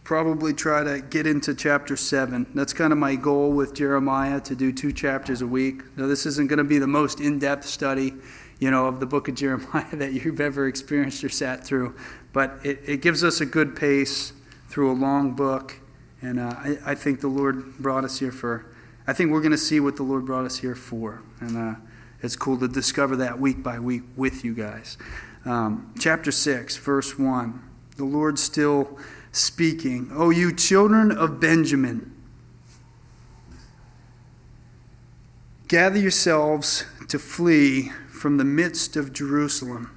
probably try to get into chapter 7. That's kind of my goal with Jeremiah, to do 2 chapters a week. Now, this isn't going to be the most in-depth study, of the book of Jeremiah that you've ever experienced or sat through. But it gives us a good pace through a long book. And I think the Lord brought us here I think we're going to see what the Lord brought us here for. And it's cool to discover that week by week with you guys. Chapter 6, verse 1. The Lord's still speaking. "O you children of Benjamin, gather yourselves to flee from the midst of Jerusalem.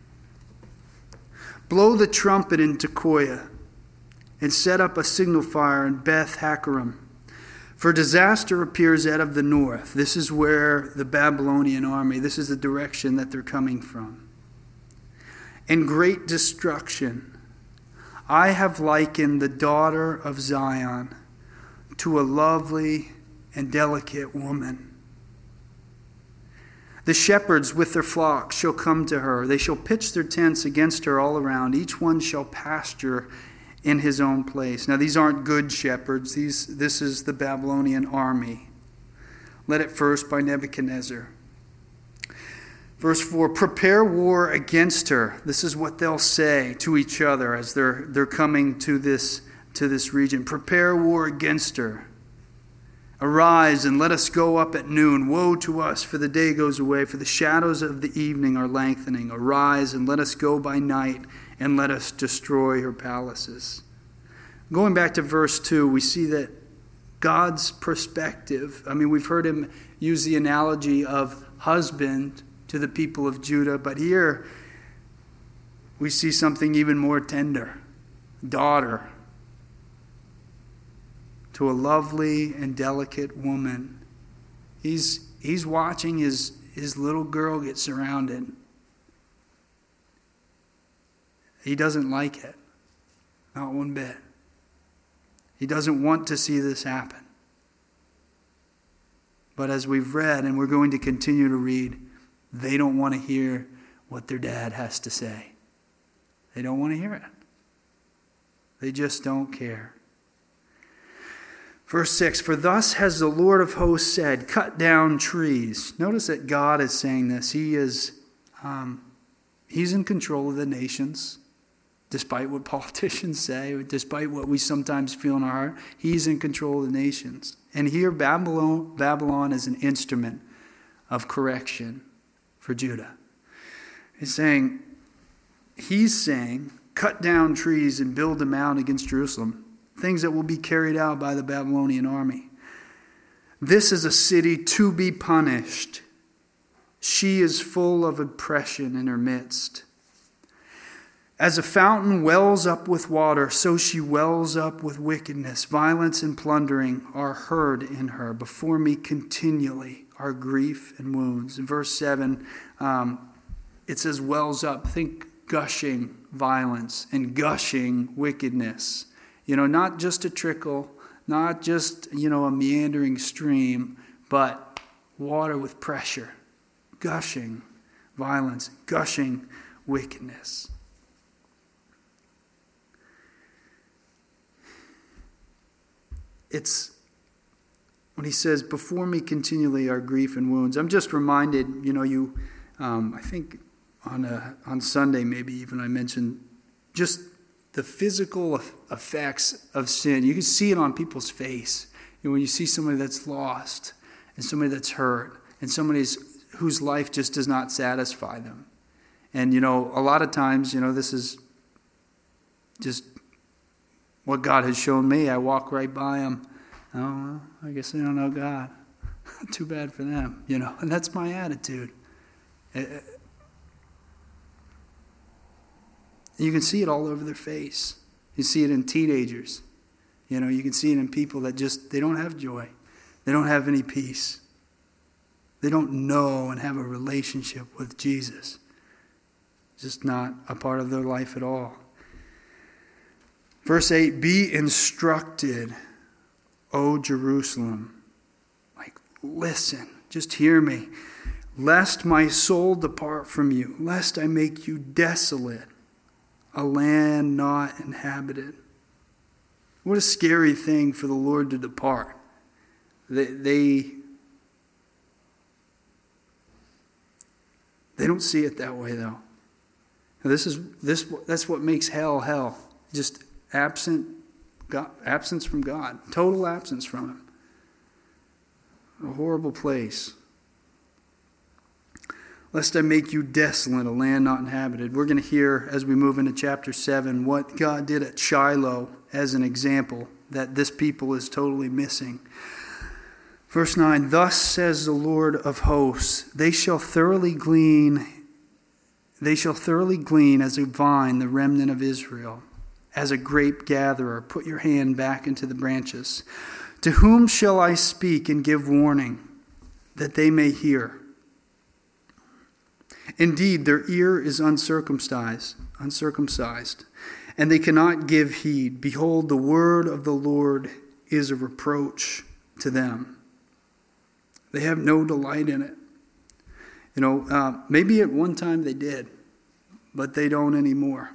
Blow the trumpet in Tekoa, and set up a signal fire in Beth Hakkerem. For disaster appears out of the north." This is where the Babylonian army, this is the direction that they're coming from. "And great destruction. I have likened the daughter of Zion to a lovely and delicate woman. The shepherds with their flocks shall come to her. They shall pitch their tents against her all around. Each one shall pasture in his own place." Now, these aren't good shepherds. This is the Babylonian army, led at first by Nebuchadnezzar. Verse 4, "Prepare war against her." This is what they'll say to each other as they're coming to this region. "Prepare war against her. Arise and let us go up at noon. Woe to us, for the day goes away, for the shadows of the evening are lengthening. Arise and let us go by night, and let us destroy her palaces." Going back to verse 2, we see that God's perspective, we've heard him use the analogy of husband to the people of Judah, but here we see something even more tender. Daughter to a lovely and delicate woman. He's watching his little girl get surrounded. He doesn't like it. Not one bit. He doesn't want to see this happen. But as we've read, and we're going to continue to read, they don't want to hear what their dad has to say. They don't want to hear it. They just don't care. Verse 6, "For thus has the Lord of hosts said, cut down trees." Notice that God is saying this. He's in control of the nations, despite what politicians say, despite what we sometimes feel in our heart. He's in control of the nations. And here Babylon is an instrument of correction for Judah. He's saying, cut down trees and build them out against Jerusalem. Things that will be carried out by the Babylonian army. "This is a city to be punished. She is full of oppression in her midst. As a fountain wells up with water, so she wells up with wickedness. Violence and plundering are heard in her. Before me continually are grief and wounds." In verse 7, it says wells up. Think gushing violence and gushing wickedness. Not just a trickle, not just, a meandering stream, but water with pressure. Gushing violence, gushing wickedness. It's when he says, "Before me continually are grief and wounds." I'm just reminded, I think on Sunday maybe even I mentioned just the physical effects of sin. You can see it on people's face. When you see somebody that's lost and somebody that's hurt and somebody whose life just does not satisfy them. And, a lot of times, this is just what God has shown me. I walk right by them. Oh, well, I guess they don't know God. Too bad for them, and that's my attitude. You can see it all over their face. You see it in teenagers. You can see it in people that they don't have joy. They don't have any peace. They don't know and have a relationship with Jesus. Just not a part of their life at all. Verse 8, "Be instructed, O Jerusalem." Listen, just hear me. "Lest my soul depart from you, lest I make you desolate, a land not inhabited." What a scary thing for the Lord to depart. They don't see it that way, though. That's what makes hell. Just absence from God. Total absence from Him. A horrible place. Lest I make you desolate, a land not inhabited. We're going to hear, as we move into chapter 7, what God did at Shiloh as an example that this people is totally missing. Verse 9, thus says the Lord of hosts, they shall thoroughly glean as a vine the remnant of Israel, as a grape gatherer. Put your hand back into the branches. To whom shall I speak and give warning, that they may hear? Indeed, their ear is uncircumcised, and they cannot give heed. Behold, the word of the Lord is a reproach to them. They have no delight in it. Maybe at one time they did, but they don't anymore.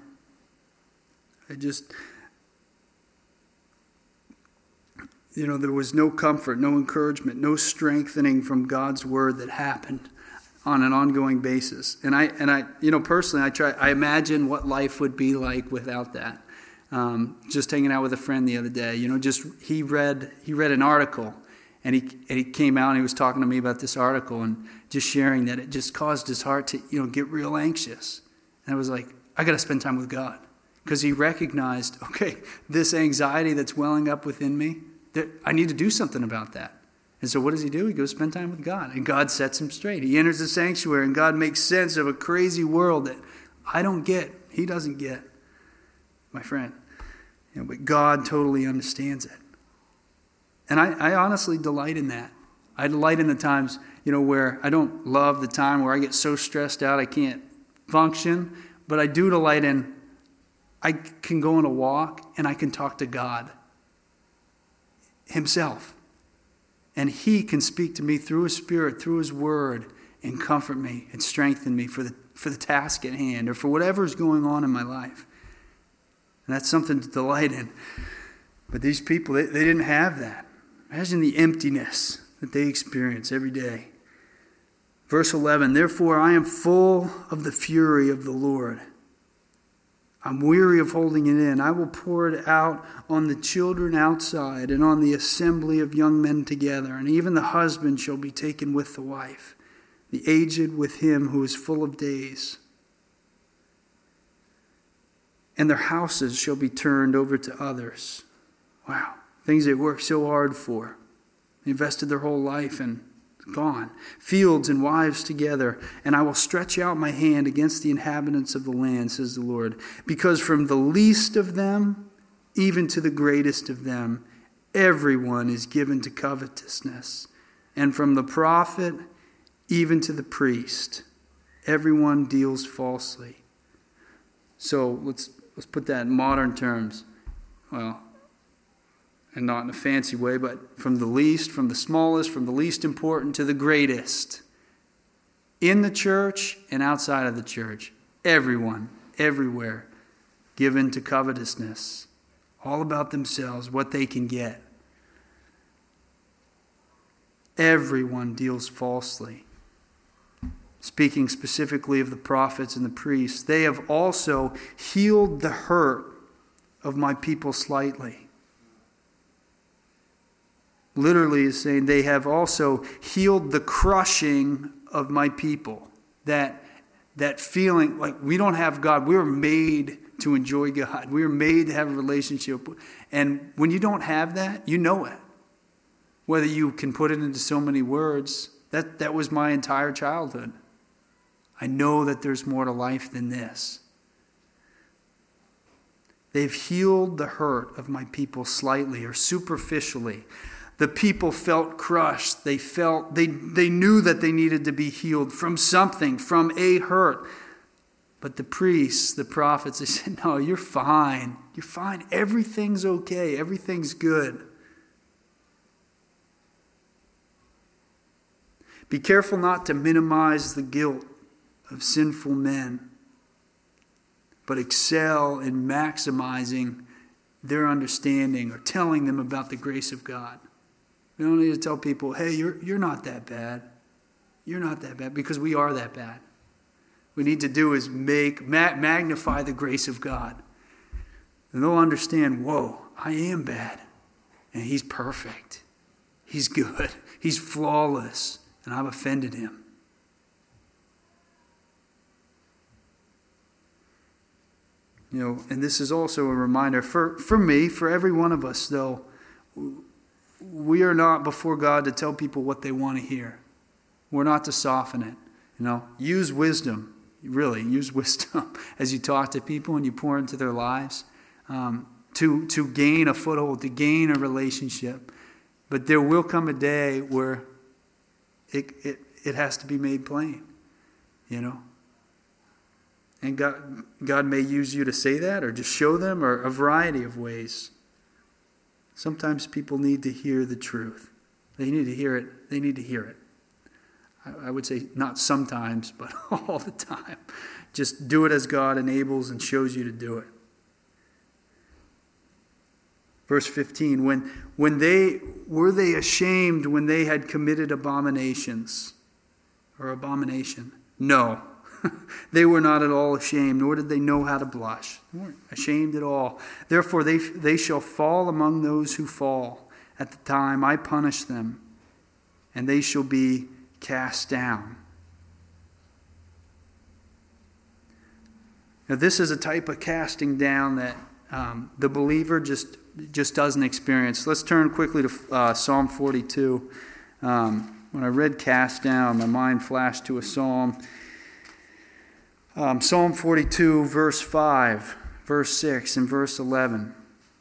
There was no comfort, no encouragement, no strengthening from God's word that happened on an ongoing basis. And I personally, I imagine what life would be like without that. Just hanging out with a friend the other day, he read an article, and he came out and he was talking to me about this article and just sharing that it just caused his heart to, get real anxious. And I was like, I got to spend time with God, because he recognized, okay, this anxiety that's welling up within me, that I need to do something about that. And so what does he do? He goes spend time with God, and God sets him straight. He enters the sanctuary, and God makes sense of a crazy world that I don't get. He doesn't get, my friend. But God totally understands it. And I honestly delight in that. I delight in the times, where I don't love the time where I get so stressed out I can't function, but I do delight in I can go on a walk and I can talk to God Himself. And He can speak to me through His Spirit, through His Word, and comfort me and strengthen me for the task at hand, or for whatever is going on in my life. And that's something to delight in. But these people, they didn't have that. Imagine the emptiness that they experience every day. Verse 11, therefore I am full of the fury of the Lord. I'm weary of holding it in. I will pour it out on the children outside and on the assembly of young men together. And even the husband shall be taken with the wife, the aged with him who is full of days. And their houses shall be turned over to others. Wow. Things they worked so hard for. They invested their whole life and gone. Fields and wives together. And I will stretch out my hand against the inhabitants of the land, says the Lord. Because from the least of them, even to the greatest of them, everyone is given to covetousness. And from the prophet, even to the priest, everyone deals falsely. So let's put that in modern terms. Well, and not in a fancy way, but from the least, from the smallest, from the least important to the greatest. In the church and outside of the church. Everyone, everywhere, given to covetousness. All about themselves, what they can get. Everyone deals falsely. Speaking specifically of the prophets and the priests, they have also healed the hurt of my people slightly. Literally is saying they have also healed the crushing of my people. That feeling like we don't have God. We were made to enjoy God. We were made to have a relationship. And when you don't have that, you know it. Whether you can put it into so many words, that was my entire childhood. I know that there's more to life than this. They've healed the hurt of my people slightly or superficially. The people felt crushed. They knew that they needed to be healed from something, from a hurt. But the priests, the prophets, they said, no, you're fine. You're fine. Everything's okay. Everything's good. Be careful not to minimize the guilt of sinful men, but excel in maximizing their understanding or telling them about the grace of God. We don't need to tell people, hey, you're not that bad. You're not that bad, because we are that bad. What we need to do is magnify the grace of God. And they'll understand, whoa, I am bad. And he's perfect. He's good. He's flawless. And I've offended him. And this is also a reminder for me, for every one of us, though, we are not before God to tell people what they want to hear. We're not to soften it. Use wisdom. Really, use wisdom as you talk to people and you pour into their lives to gain a foothold, to gain a relationship. But there will come a day where it has to be made plain, And God may use you to say that or just show them, or a variety of ways. Sometimes people need to hear the truth. They need to hear it. They need to hear it. I would say not sometimes, but all the time. Just do it as God enables and shows you to do it. Verse 15, when they were they ashamed when they had committed abominations or abomination? No. They were not at all ashamed, nor did they know how to blush. They weren't ashamed at all. Therefore they shall fall among those who fall. At the time I punish them, and they shall be cast down. Now this is a type of casting down that the believer just doesn't experience. Let's turn quickly to Psalm 42. When I read cast down, my mind flashed to a psalm. Psalm 42, verse 5, verse 6, and verse 11.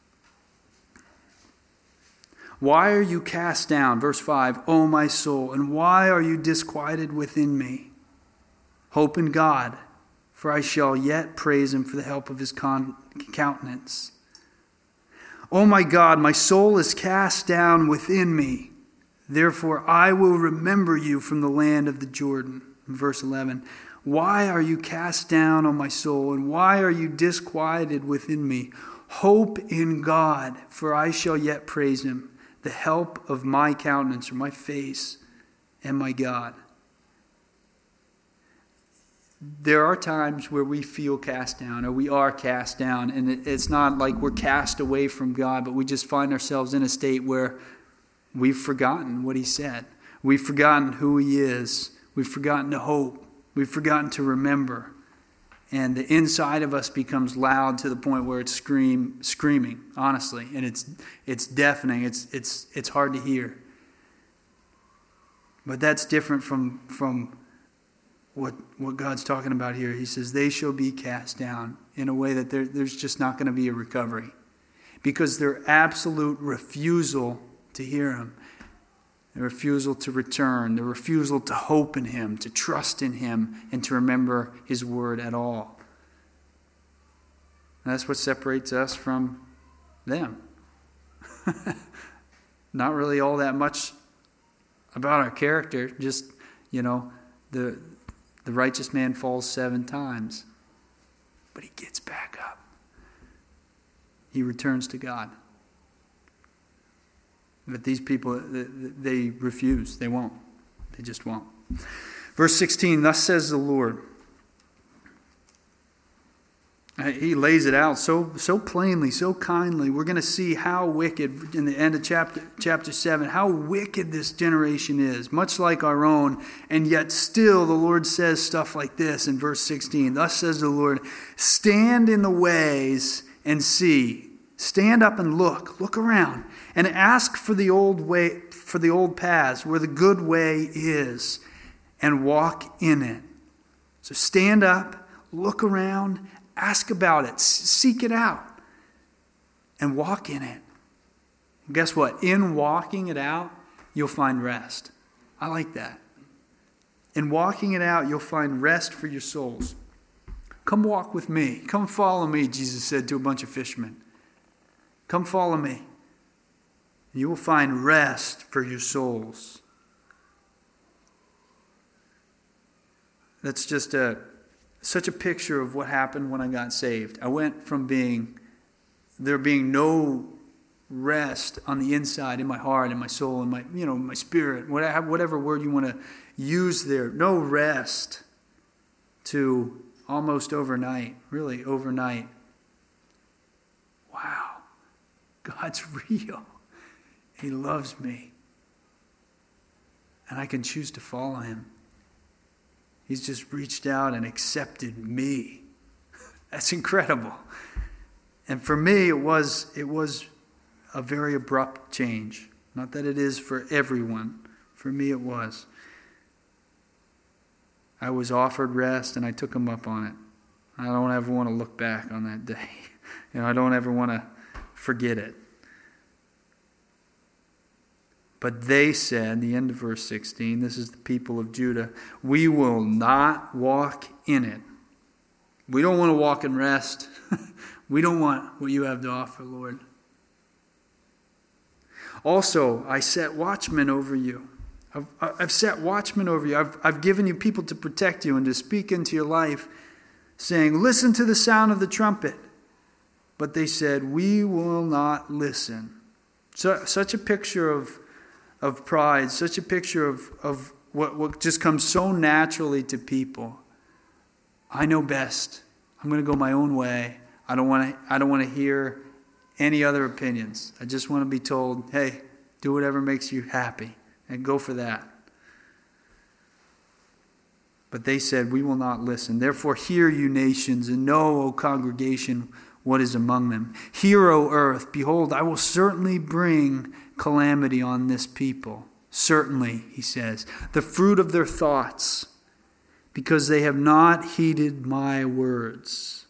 Why are you cast down? Verse 5, O my soul, and why are you disquieted within me? Hope in God, for I shall yet praise him for the help of his countenance. O my God, my soul is cast down within me. Therefore I will remember you from the land of the Jordan. Verse 11, why are you cast down, O my soul, and why are you disquieted within me? Hope in God, for I shall yet praise him, the help of my countenance, or my face, and my God. There are times where we feel cast down, or we are cast down, and it's not like we're cast away from God, but we just find ourselves in a state where we've forgotten what he said. We've forgotten who he is. We've forgotten to hope. We've forgotten to remember. And the inside of us becomes loud to the point where it's screaming, honestly. And it's deafening. It's hard to hear. But that's different from what God's talking about here. He says, they shall be cast down in a way that there's just not going to be a recovery. Because their absolute refusal to hear him, their refusal to return, their refusal to hope in him, to trust in him, and to remember his word at all. And that's what separates us from them. Not really all that much about our character, just, the righteous man falls 7 times, but he gets back up. He returns to God. But these people, they refuse. They won't. They just won't. Verse 16, thus says the Lord. He lays it out so plainly, so kindly. We're going to see how wicked, in the end of chapter 7, how wicked this generation is, much like our own. And yet still the Lord says stuff like this in verse 16. Thus says the Lord, stand in the ways and see. Stand up and look around, and ask for the old way, for the old paths where the good way is, and walk in it. So stand up, look around, ask about it, seek it out, and walk in it. And guess what? In walking it out, you'll find rest. I like that. In walking it out, you'll find rest for your souls. Come walk with me. Come follow me, Jesus said to a bunch of fishermen. Come follow me. You will find rest for your souls. That's just such a picture of what happened when I got saved. I went from being there being no rest on the inside, in my heart, in my soul, in my spirit, whatever word you want to use there. No rest to almost overnight, really overnight. Wow, God's real. He loves me. And I can choose to follow him. He's just reached out and accepted me. That's incredible. And for me, it was a very abrupt change. Not that it is for everyone. For me, it was. I was offered rest, and I took him up on it. I don't ever want to look back on that day. I don't ever want to forget it. But they said, the end of verse 16, this is the people of Judah, we will not walk in it. We don't want to walk in rest. We don't want what you have to offer, Lord. Also, I set watchmen over you. I've set watchmen over you. I've given you people to protect you and to speak into your life, saying, listen to the sound of the trumpet. But they said, we will not listen. So, such a picture of pride, such a picture of what just comes so naturally to people. I know best. I'm going to go my own way. I don't want to hear any other opinions. I just want to be told, hey, do whatever makes you happy. And go for that. But they said, we will not listen. Therefore hear, you nations, and know, O congregation, what is among them. Hear, O earth, behold, I will certainly bring calamity on this people. Certainly, he says, the fruit of their thoughts, because they have not heeded my words,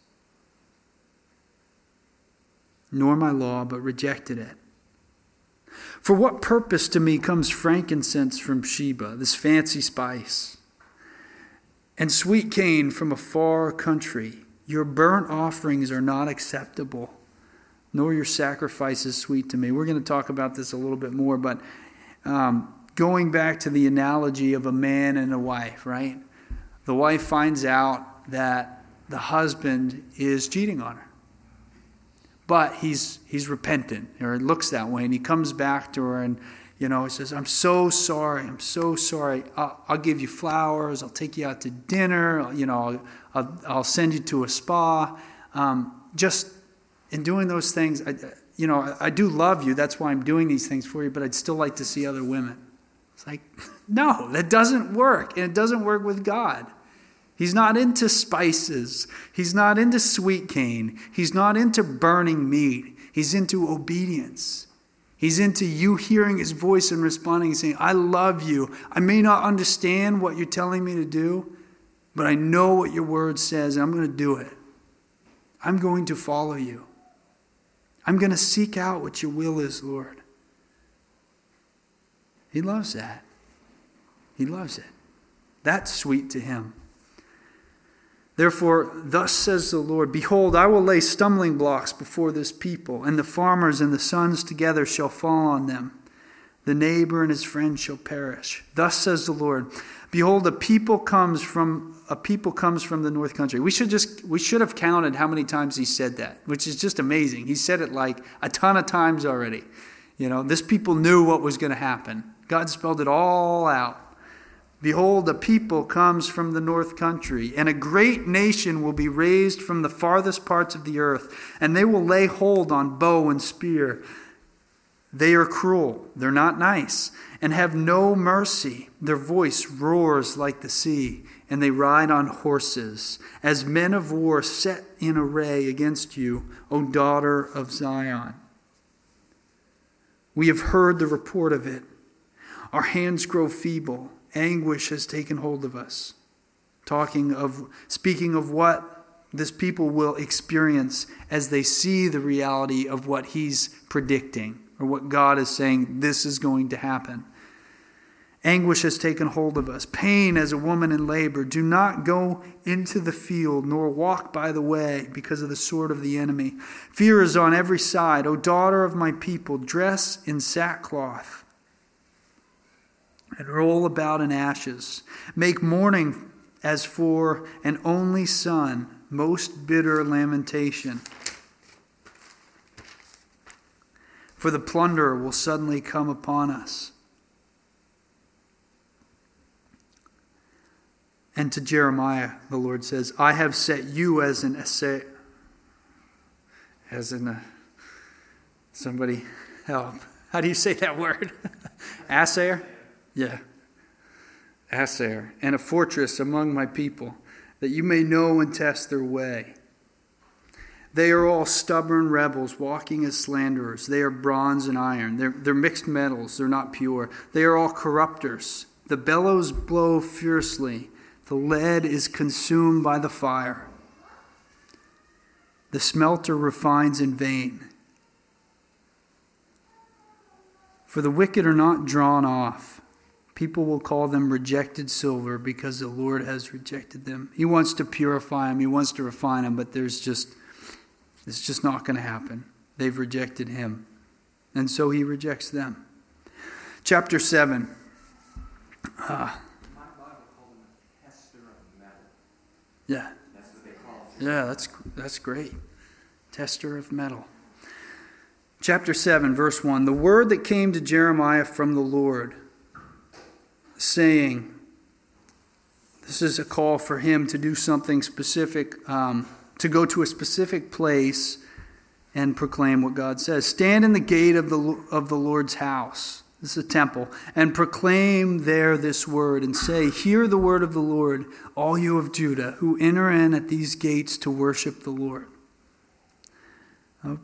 nor my law, but rejected it. For what purpose to me comes frankincense from Sheba, this fancy spice, and sweet cane from a far country? Your burnt offerings are not acceptable, nor your sacrifices sweet to me. We're going to talk about this a little bit more, but going back to the analogy of a man and a wife, right? The wife finds out that the husband is cheating on her. But he's repentant, or it looks that way, and he comes back to her and, he says, I'm so sorry. I'll give you flowers. I'll take you out to dinner. I'll send you to a spa. Just in doing those things, I do love you. That's why I'm doing these things for you, but I'd still like to see other women. It's like, no, that doesn't work. And it doesn't work with God. He's not into spices. He's not into sweet cane. He's not into burning meat. He's into obedience. He's into you hearing his voice and responding and saying, I love you. I may not understand what you're telling me to do, but I know what your word says, and I'm going to do it. I'm going to follow you. I'm going to seek out what your will is, Lord. He loves that. He loves it. That's sweet to him. Therefore, thus says the Lord, behold, I will lay stumbling blocks before this people, and the farmers and the sons together shall fall on them. The neighbor and his friend shall perish. Thus says the Lord, behold, a people comes from the north country. We should have counted how many times he said that, which is just amazing. He said it like a ton of times already. This people knew what was going to happen. God spelled it all out. Behold, a people comes from the north country, and a great nation will be raised from the farthest parts of the earth, and they will lay hold on bow and spear. They are cruel, they're not nice, and have no mercy. Their voice roars like the sea, and they ride on horses, as men of war set in array against you, O daughter of Zion. We have heard the report of it. Our hands grow feeble. Anguish has taken hold of us. Speaking of what this people will experience as they see the reality of what he's predicting, or what God is saying, this is going to happen. Anguish has taken hold of us. Pain as a woman in labor. Do not go into the field, nor walk by the way, because of the sword of the enemy. Fear is on every side. O daughter of my people, dress in sackcloth and roll about in ashes. Make mourning as for an only son, most bitter lamentation. for the plunderer will suddenly come upon us. And to Jeremiah, the Lord says, I have set you as an assayer. Somebody help. How do you say that word? Assayer? Yeah. Assayer. And a fortress among my people, that you may know and test their way. They are all stubborn rebels, walking as slanderers. They are bronze and iron. They're mixed metals. They're not pure. They are all corrupters. The bellows blow fiercely. The lead is consumed by the fire. The smelter refines in vain. For the wicked are not drawn off. People will call them rejected silver because the Lord has rejected them. He wants to purify them. He wants to refine them, but it's just not going to happen. They've rejected him. And so he rejects them. Chapter 7. My Bible called him a tester of metal. Yeah. That's what they call him. Yeah, that's great. Tester of metal. Chapter 7, verse 1. The word that came to Jeremiah from the Lord, saying, this is a call for him to do something specific, to go to a specific place and proclaim what God says. Stand in the gate of the Lord's house. This is a temple. And proclaim there this word and say, hear the word of the Lord, all you of Judah, who enter in at these gates to worship the Lord. A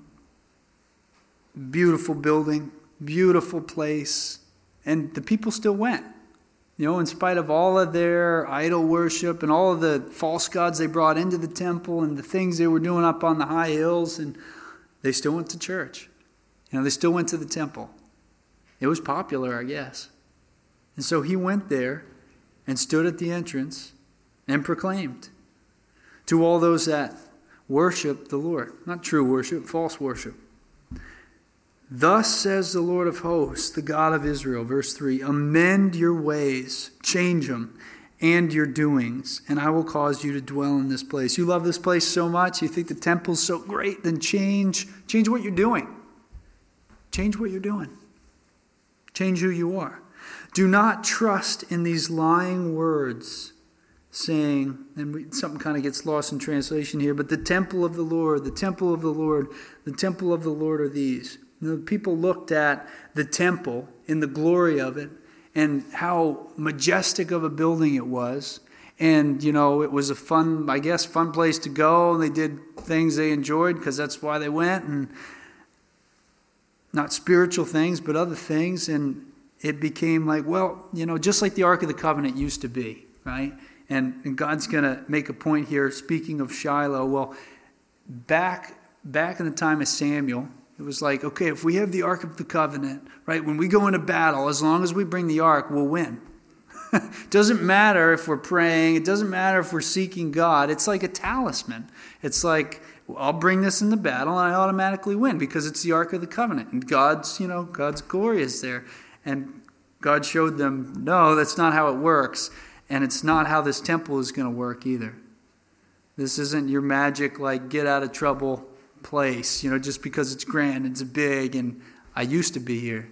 beautiful building, beautiful place. And the people still went. In spite of all of their idol worship and all of the false gods they brought into the temple and the things they were doing up on the high hills, and they still went to church. They still went to the temple. It was popular, I guess. And so he went there and stood at the entrance and proclaimed to all those that worship the Lord. Not true worship, false worship. Thus says the Lord of hosts, the God of Israel, verse 3, amend your ways, change them, and your doings, and I will cause you to dwell in this place. You love this place so much, you think the temple's so great, then change what you're doing. Change what you're doing. Change who you are. Do not trust in these lying words, saying, and something kind of gets lost in translation here, but the temple of the Lord, the temple of the Lord, the temple of the Lord are these. People looked at the temple in the glory of it and how majestic of a building it was. And, it was a fun place to go. And they did things they enjoyed because that's why they went. And not spiritual things, but other things. And it became like, just like the Ark of the Covenant used to be, right? And God's going to make a point here, speaking of Shiloh. Well, back in the time of Samuel, it was like, okay, if we have the Ark of the Covenant, right, when we go into battle, as long as we bring the Ark, we'll win. It doesn't matter if we're praying. It doesn't matter if we're seeking God. It's like a talisman. It's like, I'll bring this in the battle and I automatically win because it's the Ark of the Covenant. And God's glory is there. And God showed them, no, that's not how it works. And it's not how this temple is going to work either. This isn't your magic, get out of trouble place, just because it's grand, it's big, and I used to be here.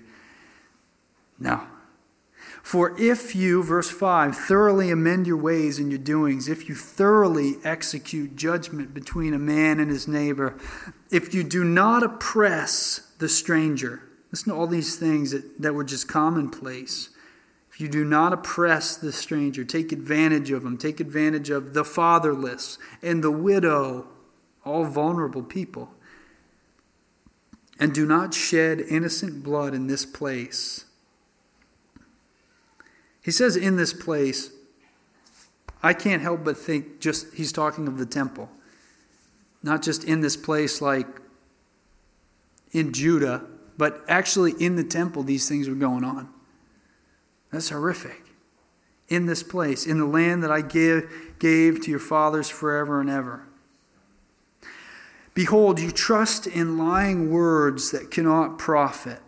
No. For if you, verse 5, thoroughly amend your ways and your doings, if you thoroughly execute judgment between a man and his neighbor, if you do not oppress the stranger, listen to all these things that were just commonplace. If you do not oppress the stranger, take advantage of them, take advantage of the fatherless and the widow, all vulnerable people. And do not shed innocent blood in this place. He says in this place, I can't help but think he's talking of the temple. Not just in this place like in Judah, but actually in the temple these things were going on. That's horrific. In this place, in the land that I gave to your fathers forever and ever. Behold, you trust in lying words that cannot profit.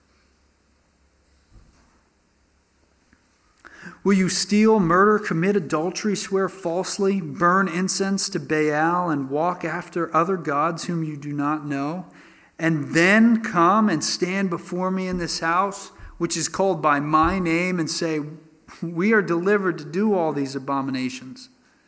Will you steal, murder, commit adultery, swear falsely, burn incense to Baal, and walk after other gods whom you do not know? and then come and stand before me in this house, which is called by my name, and say, we are delivered to do all these abominations.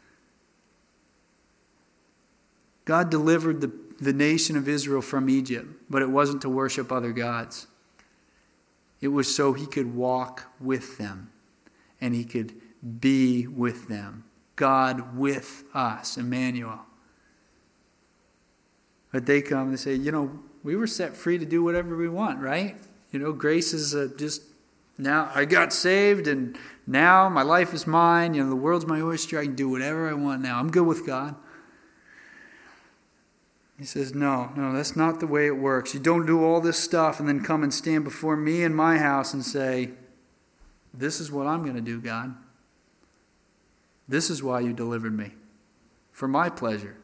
God delivered the nation of Israel from Egypt, but it wasn't to worship other gods. It was so he could walk with them and he could be with them. God with us, Emmanuel. But they come and they say, we were set free to do whatever we want, right? Grace is just, now I got saved and now my life is mine. The world's my oyster. I can do whatever I want now. I'm good with God. He says, no, that's not the way it works. You don't do all this stuff and then come and stand before me in my house and say, this is what I'm going to do, God. This is why you delivered me, for my pleasure.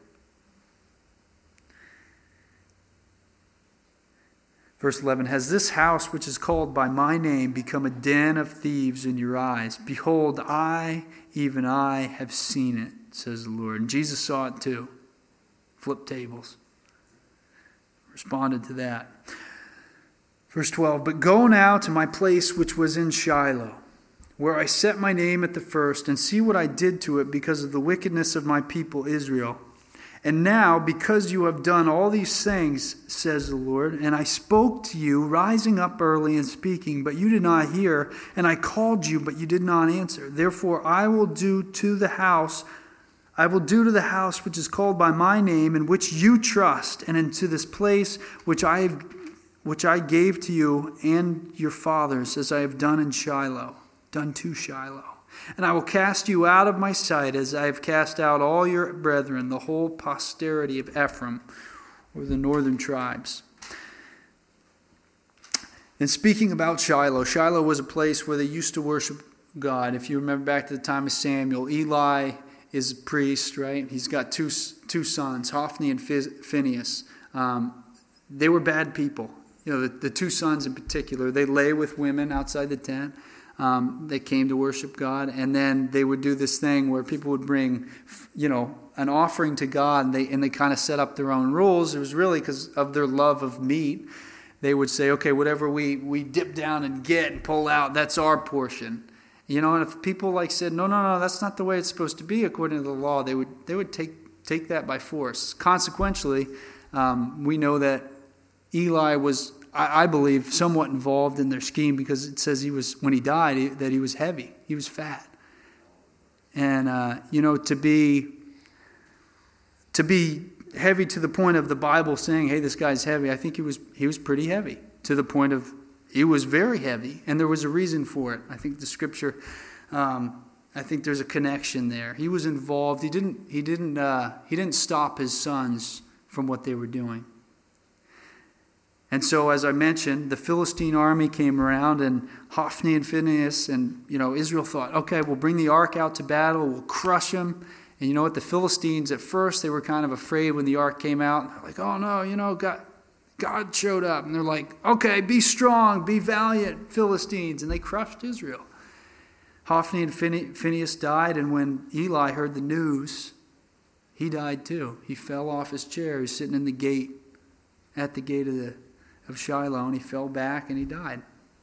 Verse 11, has this house which is called by my name become a den of thieves in your eyes? Behold, even I have seen it, says the Lord. And Jesus saw it too. Flip tables. Responded to that. Verse 12, but go now to my place which was in Shiloh, where I set my name at the first, and see what I did to it because of the wickedness of my people Israel. And now, because you have done all these things, says the Lord, and I spoke to you, rising up early and speaking, but you did not hear, and I called you, but you did not answer. Therefore I will do to the house which is called by my name, in which you trust, and into this place which I gave to you and your fathers, as I have done to Shiloh. And I will cast you out of my sight, as I have cast out all your brethren, the whole posterity of Ephraim, or the northern tribes. And speaking about Shiloh, Shiloh was a place where they used to worship God. If you remember back to the time of Samuel, Eli is a priest, right? He's got two sons, Hophni and Phinehas. They were bad people. The two sons in particular, they lay with women outside the tent. They came to worship God, and then they would do this thing where people would bring, an offering to God, and they kind of set up their own rules. It was really because of their love of meat. They would say, okay, whatever we dip down and get and pull out, that's our portion. And if people said, no, that's not the way it's supposed to be according to the law, they would take that by force. Consequently, we know that Eli was, I believe, somewhat involved in their scheme, because it says when he died, that he was heavy. He was fat. And, to be heavy to the point of the Bible saying, hey, this guy's heavy, I think he was pretty heavy, to the point of he was very heavy, and there was a reason for it. I think the scripture, I think there's a connection there. He was involved. He didn't stop his sons from what they were doing. And so, as I mentioned, the Philistine army came around, and Hophni and Phinehas and Israel thought, okay, we'll bring the ark out to battle, we'll crush them. And you know what? The Philistines, at first, they were kind of afraid when the ark came out. They're like, oh no, God showed up. And they're like, okay, be strong, be valiant, Philistines. And they crushed Israel. Hophni and Phinehas died, and when Eli heard the news, he died too. He fell off his chair. He was sitting in the gate, at the gate of Shiloh, and he fell back and he died,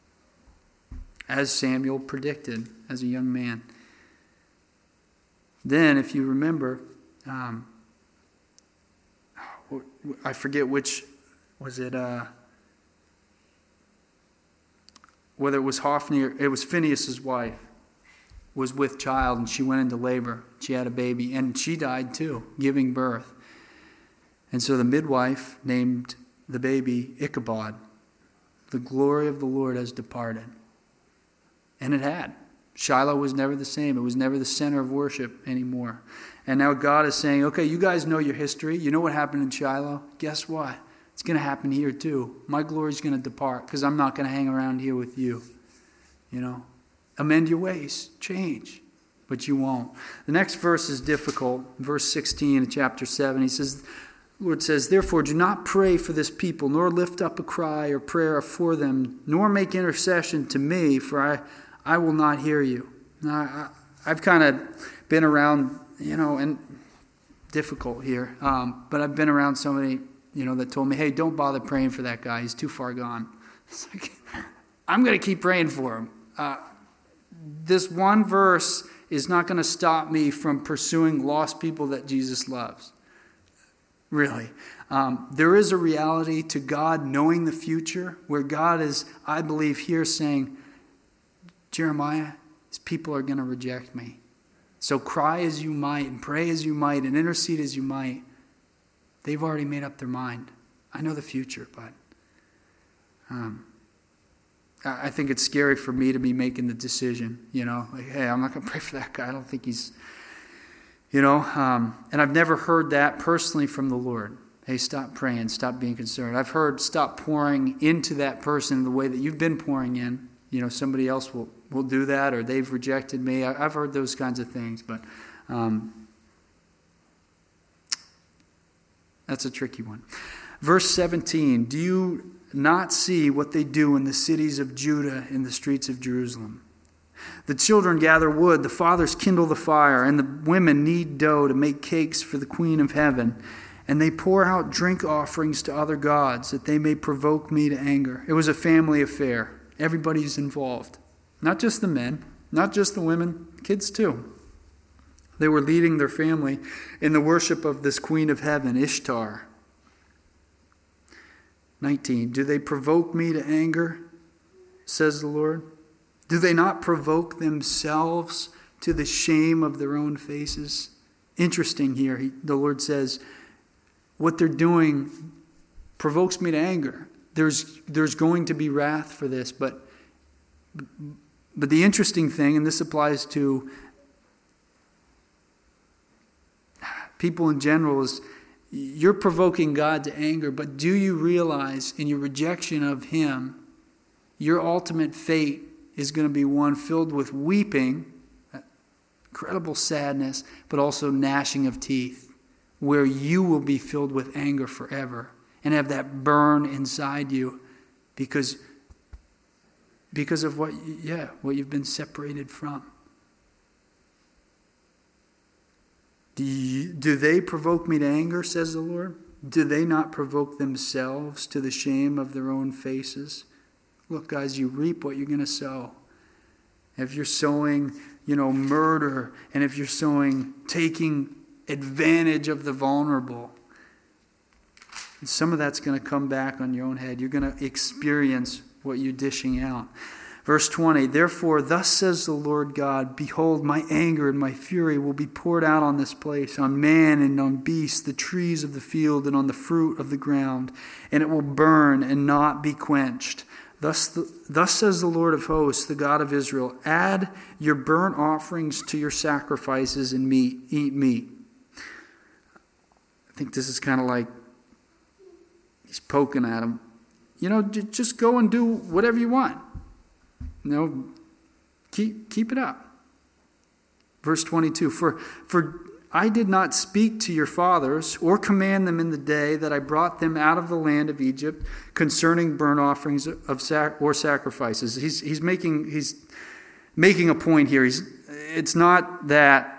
as Samuel predicted as a young man. Then, if you remember, I forget which, was it, whether it was Hophni or it was Phinehas' wife, was with child, and she went into labor. She had a baby, and she died too, giving birth. And so the midwife named the baby Ichabod. The glory of the Lord has departed. And it had. Shiloh was never the same. It was never the center of worship anymore. And now God is saying, okay, you guys know your history. You know what happened in Shiloh? Guess what? It's going to happen here too. My glory is going to depart, because I'm not going to hang around here with you. Amend your ways. Change. But you won't. The next verse is difficult. Verse 16 of chapter 7, the Lord says, therefore do not pray for this people, nor lift up a cry or prayer for them, nor make intercession to me, for I will not hear you. Now, I've kind of been around, and difficult here, but I've been around so many that told me, hey, don't bother praying for that guy. He's too far gone. It's like, I'm going to keep praying for him. This one verse is not going to stop me from pursuing lost people that Jesus loves. Really. There is a reality to God knowing the future where God is, I believe, here saying, Jeremiah, his people are going to reject me. So cry as you might and pray as you might and intercede as you might. They've already made up their mind. I know the future, but I think it's scary for me to be making the decision, like, hey, I'm not going to pray for that guy. I don't think he's, and I've never heard that personally from the Lord. Hey, stop praying, stop being concerned. I've heard stop pouring into that person the way that you've been pouring in. Somebody else will do that, or they've rejected me. I've heard those kinds of things, but that's a tricky one. Verse 17, do you not see what they do in the cities of Judah, in the streets of Jerusalem? The children gather wood, the fathers kindle the fire, and the women knead dough to make cakes for the Queen of Heaven. And they pour out drink offerings to other gods, that they may provoke me to anger. It was a family affair. Everybody's involved. Not just the men, not just the women, kids too. They were leading their family in the worship of this Queen of Heaven, Ishtar. 19. Do they provoke me to anger, says the Lord? Do they not provoke themselves to the shame of their own faces? Interesting here. The Lord says, what they're doing provokes me to anger. There's going to be wrath for this, but the interesting thing, and this applies to people in general, is you're provoking God to anger, but do you realize in your rejection of Him, your ultimate fate is going to be one filled with weeping, incredible sadness, but also gnashing of teeth, where you will be filled with anger forever and have that burn inside you because of what you've been separated from. Do they provoke me to anger, says the Lord? Do they not provoke themselves to the shame of their own faces? Look, guys, you reap what you're going to sow. If you're sowing, murder, and if you're sowing taking advantage of the vulnerable, some of that's going to come back on your own head. You're going to experience what you're dishing out. Verse 20, therefore, thus says the Lord God, behold, my anger and my fury will be poured out on this place, on man and on beast, the trees of the field and on the fruit of the ground, and it will burn and not be quenched. Thus says the Lord of hosts, the God of Israel, add your burnt offerings to your sacrifices and eat meat. I think this is kind of like he's poking at him. Just go and do whatever you want. Keep it up. Verse 22, for I did not speak to your fathers or command them in the day that I brought them out of the land of Egypt concerning burnt offerings or sacrifices. He's making a point here. It's not that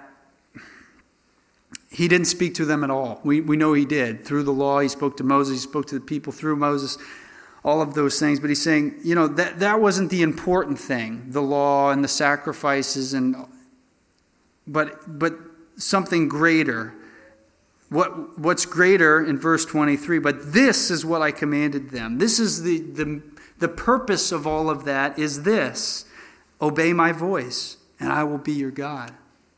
he didn't speak to them at all. We know he did. Through the law, he spoke to Moses, he spoke to the people through Moses, all of those things. But he's saying, that wasn't the important thing, the law and the sacrifices, but something greater. What's greater in verse 23? But this is what I commanded them. This is the purpose of all of that is this: obey my voice, and I will be your God.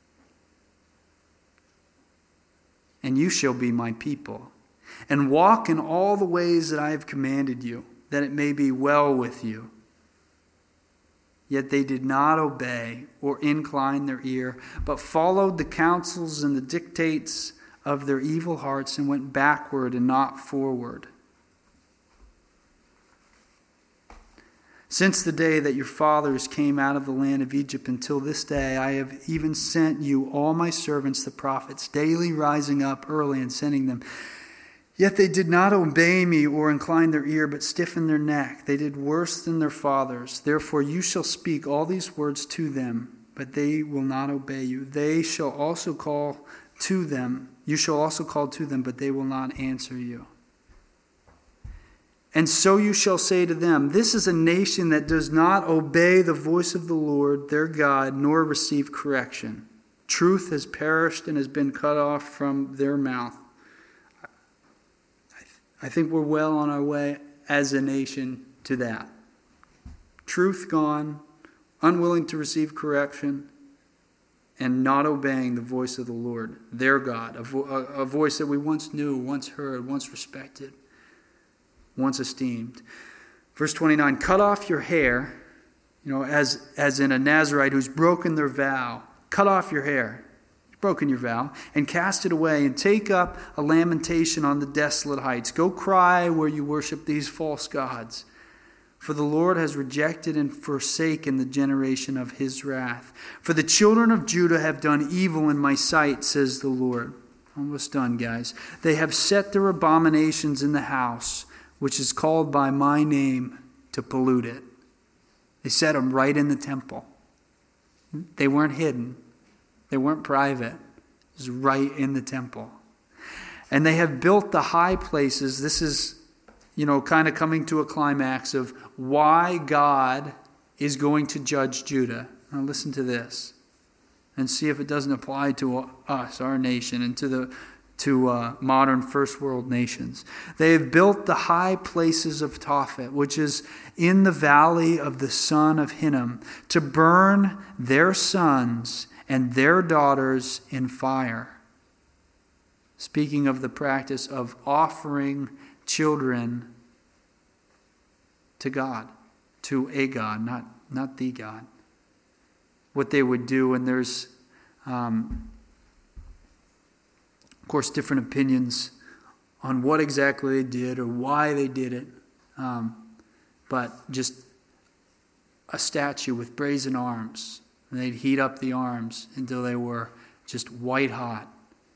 And you shall be my people, and walk in all the ways that I have commanded you, that it may be well with you. Yet they did not obey or incline their ear, but followed the counsels and the dictates of their evil hearts and went backward and not forward. Since the day that your fathers came out of the land of Egypt until this day, I have even sent you all my servants, the prophets, daily rising up early and sending them. Yet they did not obey me or incline their ear, but stiffened their neck. They did worse than their fathers. Therefore you shall speak all these words to them, but they will not obey you. They shall also call to them. You shall also call to them, but they will not answer you. And so you shall say to them, this is a nation that does not obey the voice of the Lord their God, nor receive correction. Truth has perished and has been cut off from their mouth. I think we're well on our way as a nation to that. Truth gone, unwilling to receive correction, and not obeying the voice of the Lord, their God, a voice that we once knew, once heard, once respected, once esteemed. Verse 29, cut off your hair, as in a Nazirite who's broken their vow. Cut off your hair, you've broken your vow, and cast it away, and take up a lamentation on the desolate heights. Go cry where you worship these false gods. For the Lord has rejected and forsaken the generation of his wrath. For the children of Judah have done evil in my sight, says the Lord. Almost done, guys. They have set their abominations in the house, which is called by my name, to pollute it. They set them right in the temple. They weren't hidden. They weren't private. It was right in the temple. And they have built the high places. This is kind of coming to a climax of why God is going to judge Judah. Now listen to this and see if it doesn't apply to us, our nation, and to modern first world nations. They have built the high places of Tophet, which is in the valley of the son of Hinnom, to burn their sons and their daughters in fire. Speaking of the practice of offering children to God, to a God, not the God. What they would do, and there's, of course, different opinions on what exactly they did or why they did it, but just a statue with brazen arms, and they'd heat up the arms until they were just white hot.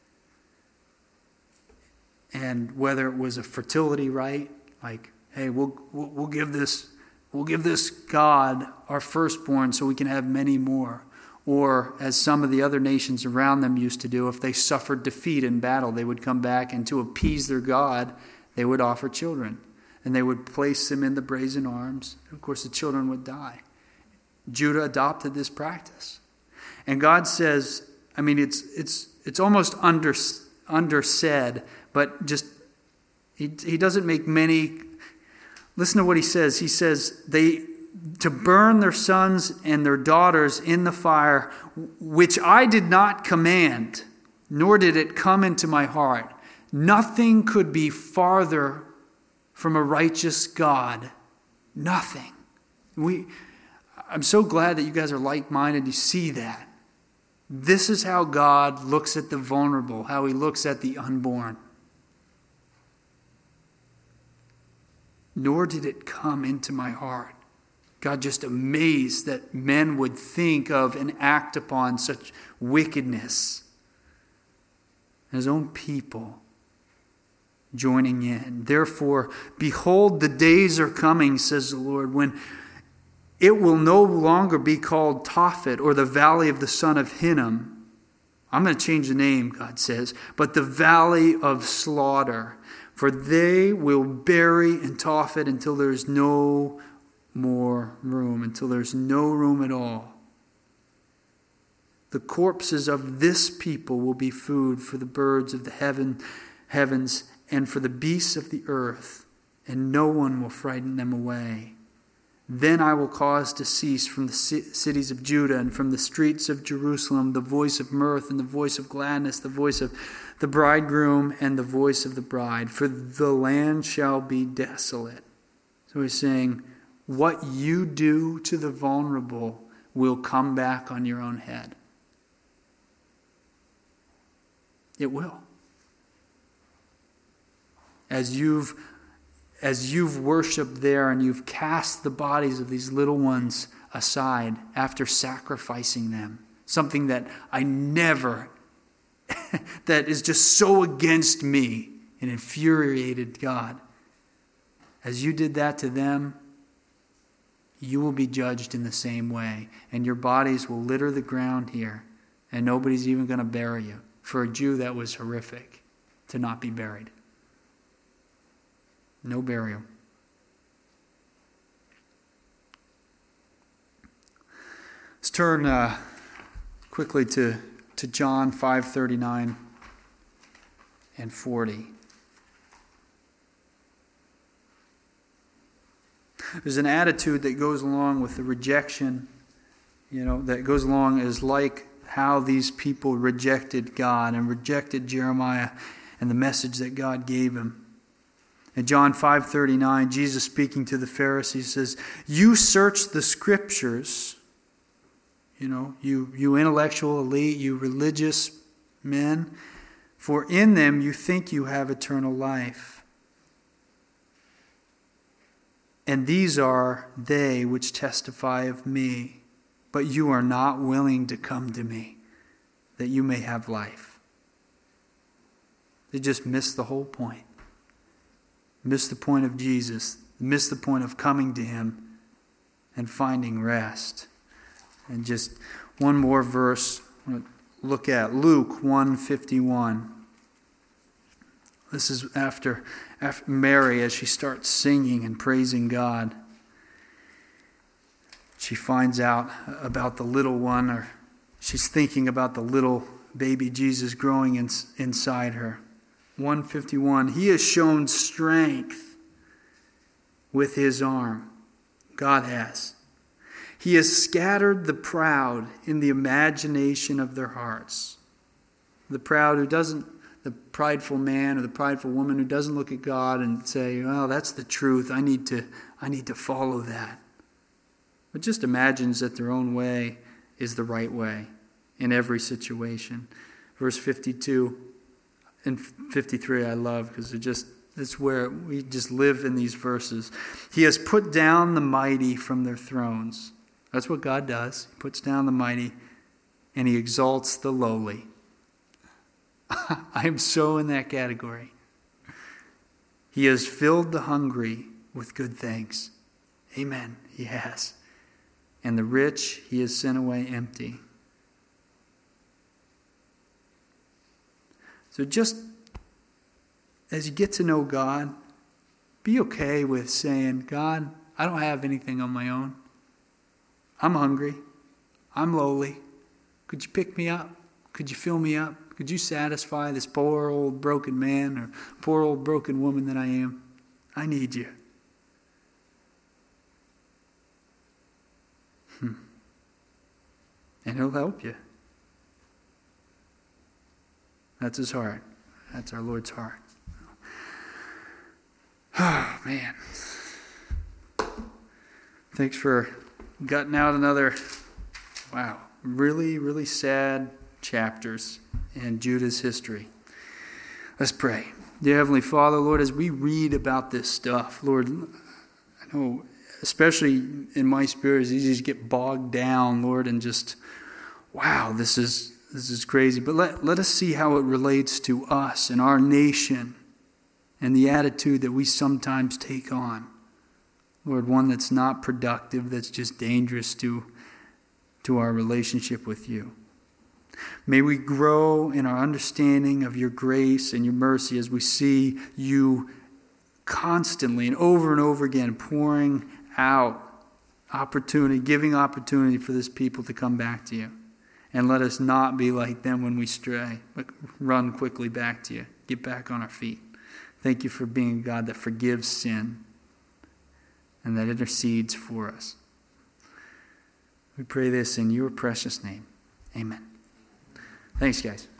And whether it was a fertility rite, like, hey, we'll give this God our firstborn so we can have many more. Or as some of the other nations around them used to do, if they suffered defeat in battle, they would come back and to appease their God, they would offer children. And they would place them in the brazen arms. Of course, the children would die. Judah adopted this practice. And God says, it's almost undersaid, but just he doesn't make many. Listen to what he says. He says to burn their sons and their daughters in the fire, which I did not command, nor did it come into my heart. Nothing could be farther from a righteous God. Nothing. I'm so glad that you guys are like-minded. You see that. This is how God looks at the vulnerable, how he looks at the unborn. Nor did it come into my heart. God just amazed that men would think of and act upon such wickedness. His own people joining in. Therefore, behold, the days are coming, says the Lord, when it will no longer be called Tophet or the valley of the son of Hinnom. I'm going to change the name, God says, but the valley of slaughter. For they will bury in Tophet until there is no more room, until there's no room at all. The corpses of this people will be food for the birds of the heavens and for the beasts of the earth, and no one will frighten them away. Then I will cause to cease from the cities of Judah and from the streets of Jerusalem the voice of mirth and the voice of gladness, the voice of the bridegroom and the voice of the bride, for the land shall be desolate. So he's saying, what you do to the vulnerable will come back on your own head. It will. As you've worshipped there and you've cast the bodies of these little ones aside after sacrificing them, something that I never, that is just so against me and infuriated God. As you did that to them, you will be judged in the same way, and your bodies will litter the ground here, and nobody's even going to bury you. For a Jew, that was horrific, to not be buried. No burial. turn quickly to John 5:39 and 40. There's an attitude that goes along with the rejection, that goes along as like how these people rejected God and rejected Jeremiah and the message that God gave him. In John 5:39, Jesus speaking to the Pharisees says, "You search the Scriptures, you intellectual elite, you religious men, for in them you think you have eternal life. And these are they which testify of me, but you are not willing to come to me, that you may have life." They just missed the whole point. Missed the point of Jesus. Missed the point of coming to him and finding rest. And just one more verse. Look at Luke 1:51. This is after Mary, as she starts singing and praising God. She finds out about the little one, or she's thinking about the little baby Jesus growing inside her. 1:51, "He has shown strength with his arm." God has. "He has scattered the proud in the imagination of their hearts." The prideful man or the prideful woman who doesn't look at God and say, "Well, that's the truth. I need to follow that." But just imagines that their own way is the right way in every situation. Verse 52 and 53 I love, because it's where we just live in these verses. "He has put down the mighty from their thrones." That's what God does. He puts down the mighty and he exalts the lowly. I am so in that category. "He has filled the hungry with good things." Amen. He has. "And the rich he has sent away empty." So just as you get to know God, be okay with saying, "God, I don't have anything on my own. I'm hungry. I'm lowly. Could you pick me up? Could you fill me up? Could you satisfy this poor old broken man or poor old broken woman that I am? I need you." And he'll help you. That's his heart. That's our Lord's heart. Oh, man. Thanks for gutting out another, really, really sad chapters in Judah's history. Let's pray. Dear Heavenly Father, Lord, as we read about this stuff, Lord, I know, especially in my spirit, it's easy to get bogged down, Lord, and just, this is crazy. But let us see how it relates to us and our nation and the attitude that we sometimes take on. Lord, one that's not productive, that's just dangerous to our relationship with you. May we grow in our understanding of your grace and your mercy as we see you constantly and over again pouring out opportunity, giving opportunity for this people to come back to you. And let us not be like them when we stray, but run quickly back to you. Get back on our feet. Thank you for being a God that forgives sin and that intercedes for us. We pray this in your precious name. Amen. Thanks, guys.